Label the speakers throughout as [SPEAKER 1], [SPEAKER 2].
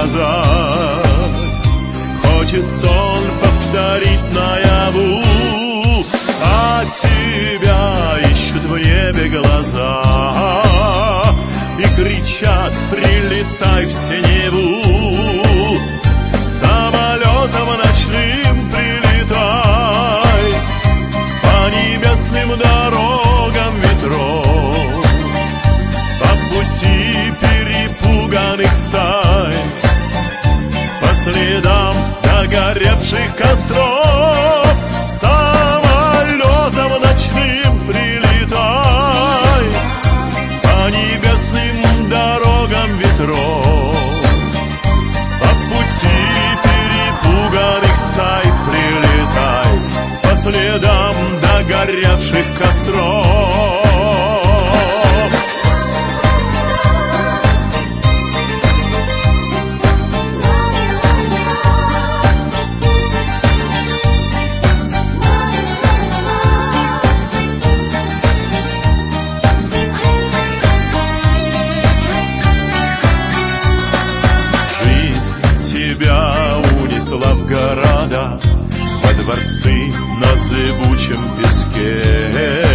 [SPEAKER 1] сказать. Хочет сон повторить наяву, а тебя ищут в небе глаза и кричат: прилетай в синеву. Самолетом ночным прилетай по небесным дорогам ветров, по пути перепуганных стай, по следам догоревших костров. Самолетом ночным прилетай по небесным дорогам ветров, по пути перепуганных стай прилетай, по следам догоревших костров. Унесла в города, во дворцы на зыбучем песке,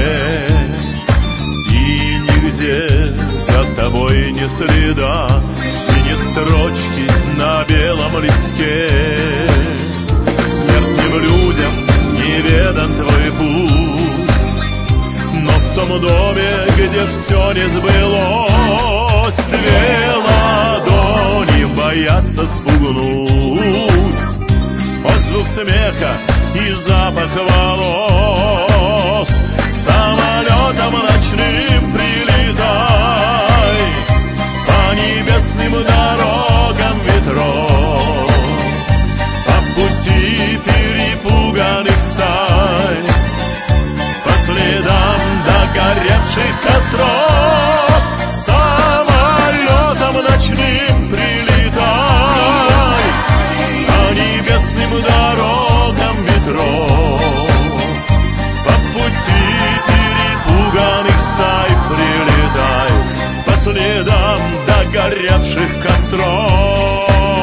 [SPEAKER 1] и нигде за тобой ни следа, и ни строчки на белом листке. Смертным людям неведан твой путь, но в том доме, где все не сбылось, две ладони боятся спугнуть отзвук смеха и запах волос. Самолетом ночным прилетай по небесным дорогам ветров, по пути перепуганных стай, по следам догоревших костров. Самолетом ночным прилетай по небесным дорогам ветров, по пути перепуганных стай прилетай, по следам догоревших костров.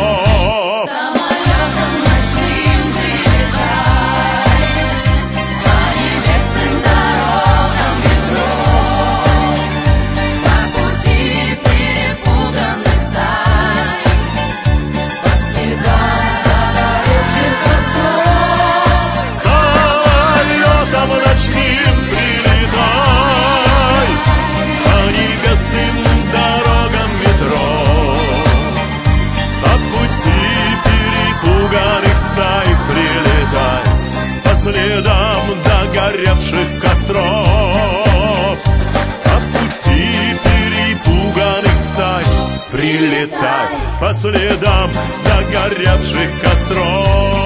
[SPEAKER 1] Следам догоревших костров, по пути перепуганных стай прилетай, по следам догоревших костров.